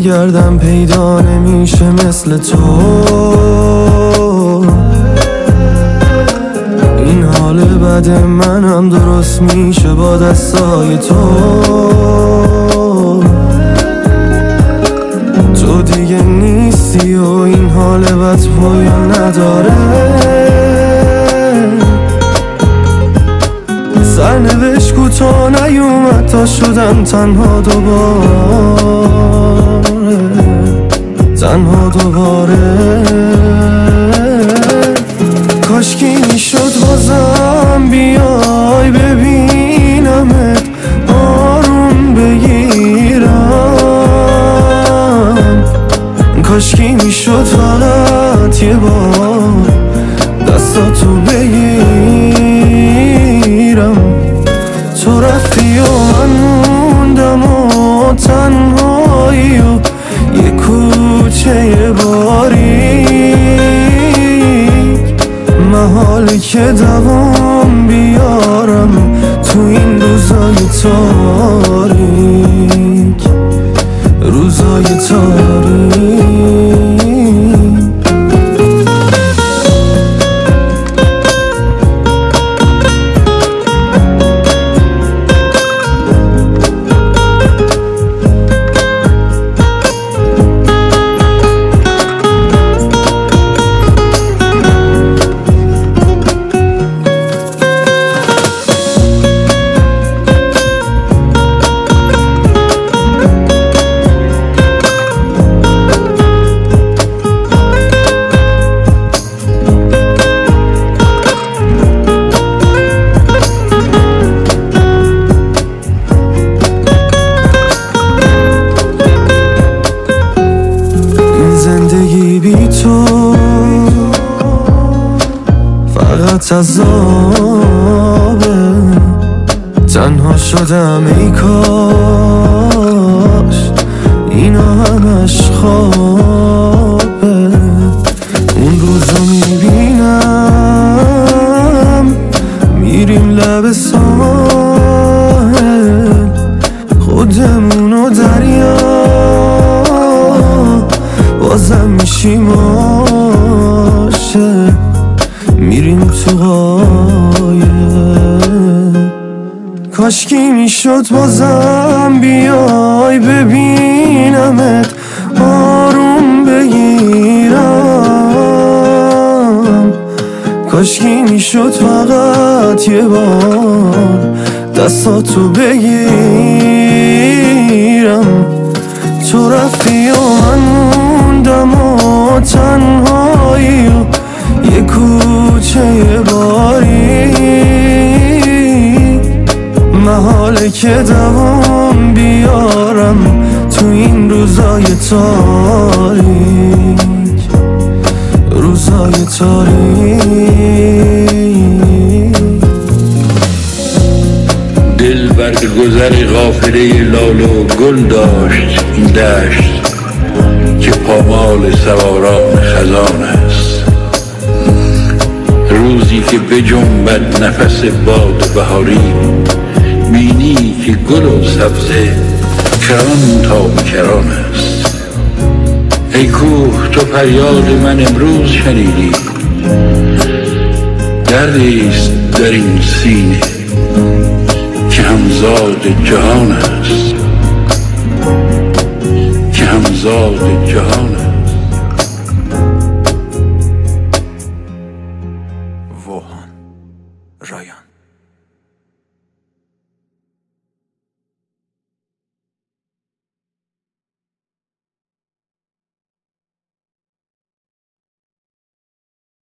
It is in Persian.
بگردم پیدا نمیشه مثل تو. این حال بد منم درست میشه با دستای تو. تو دیگه نیستی و این حال بد پایان نداره. سرنوشت کوتاه نیومد تا شدم تنها دوباره. کاشکی میشد بازم بیای ببینمت، آروم بگیرم. کاشکی میشد فقط یه بار دستاتو بگیرم. تو رفتی و من موندم و تنهایی و یه کوچه باریک. محاله که دوام بیارم تو این روزای تاریک، روزای تاریک. زندگی بی تو فقط عذابه. تنها شدم ای کاش اینا همش خوابه. اون روزو میبینم میریم لب ساحل، خودمونو دریا بازم میشیم عاشق، میریم تو قایق. کاشکی میشد بازم بیای ببینمت، آروم بگیرم. کاشکی میشد فقط یه بار دستاتو بگیرم. تو رفتی و من موندم و تنهایی و یه کوچه باریک. محاله که دوام بیارم تو این روزای تاریک، روزای تاریک. دل برگ گذر قافله لال و گل داشت این دشت که پامال سواران خزان است. روزی که بجنبد نفس باد بهاری، بینی که گل و سبزه کران تا کران است. ای کوه تو فریاد من امروز شنیدی، دردیست در این سینه که همزاد جهان است، که همزاد جهان است.